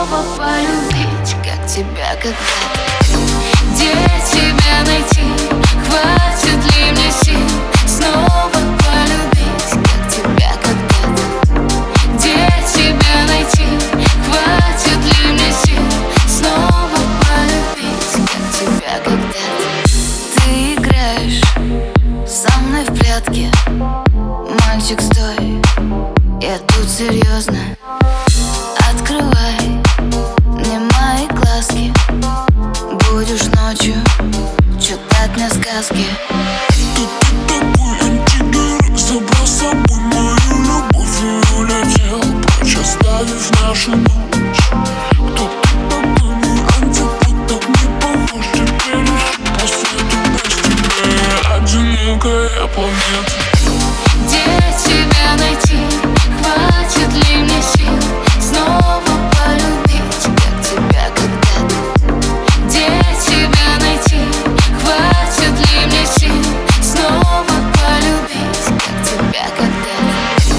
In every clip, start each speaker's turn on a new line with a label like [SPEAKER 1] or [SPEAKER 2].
[SPEAKER 1] снова полюбить, как тебя когда-то. Где тебя найти? Хватит ли мне сил снова полюбить, как тебя когда-то? Где тебя найти? Хватит ли мне сил снова полюбить, как тебя когда-то? Ты играешь со мной в прятки, мальчик, стой, я тут серьезно. Открывай мне мои глазки, будешь ночью читать мне сказки.
[SPEAKER 2] Ты такой антигерой, забрал с собой мою любовь и улетел прочь, оставив нашу ночь. Кто ты такой, мой антипод, так не похож, теперь ищу по свету без тебя, одинокая планета.
[SPEAKER 1] Где тебя найти? Хватит ли мне сил снова полюбить, как тебя когда-то? Где тебя найти? Хватит ли мне сил снова полюбить, как тебя когда-то?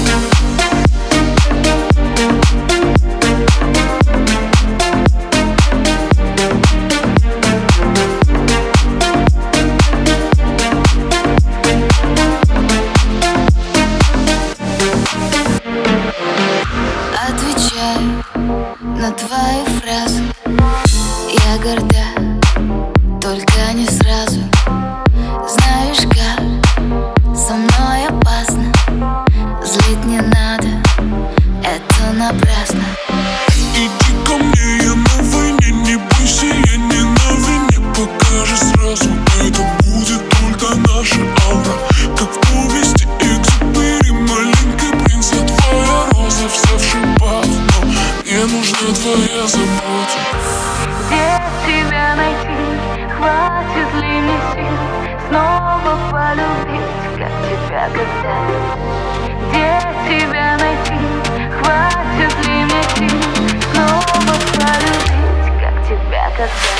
[SPEAKER 1] Отвечаю на твои фразы, я горда, только не сразу. Знаешь как, со мной опасно, злить не надо, это напрасно.
[SPEAKER 2] Иди ко мне, я на войне, не бойся, я не на вине. Покажи сразу, это будет только наша аура, как в повести Экзюпери. Маленький принц, я твоя роза, вся в шипах, но мне нужна твоя забота.
[SPEAKER 1] Где тебя найти? Хватит ли мне сил снова полюбить, как тебя когда-то? Где тебя найти? Хватит ли мне сил снова полюбить, как тебя когда-то?